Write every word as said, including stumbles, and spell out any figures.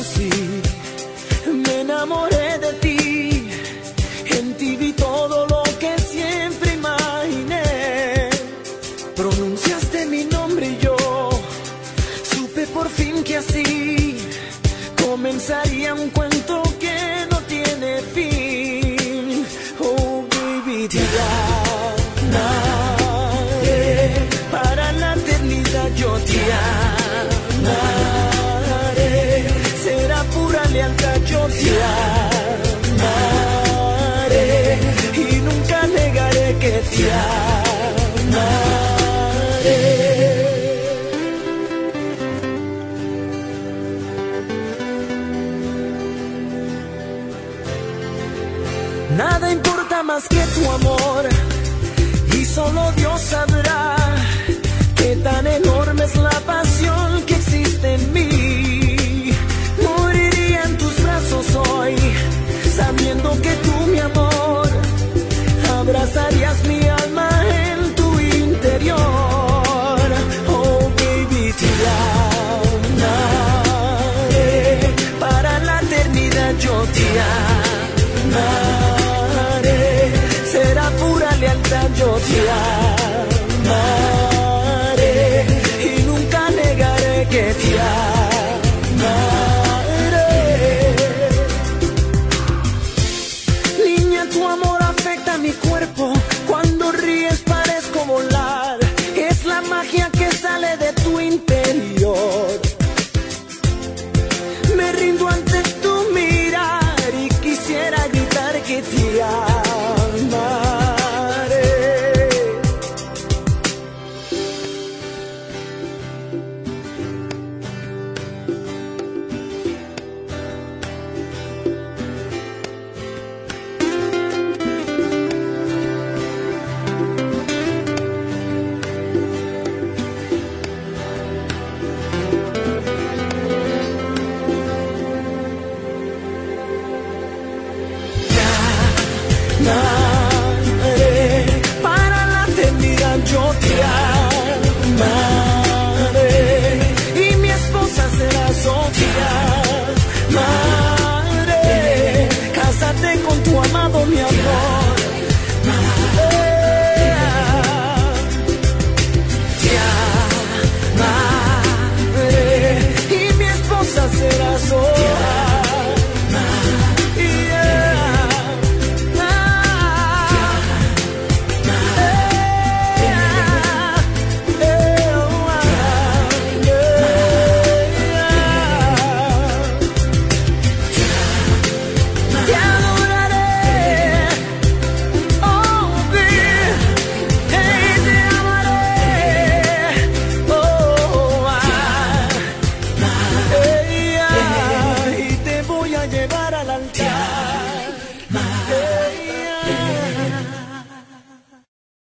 conocí, me enamoré de ti. En ti vi todo lo que siempre imaginé. Pronunciaste mi nombre y yo supe por fin que así comenzaría un cuento que no tiene fin. Oh baby, te amaré para la eternidad, yo te amaré. Será pura lealtad, yo te amaré y nunca negaré que te amaré. Nada importa más que tu amor, y solo Dios sabrá qué tan enorme es la pasión que existe en mí. Moriría en tus brazos hoy, sabiendo que tú, mi amor, abrazarías mi alma en tu interior. Oh baby, te amaré para la eternidad, yo te amaré. Será pura lealtad, yo te amaré.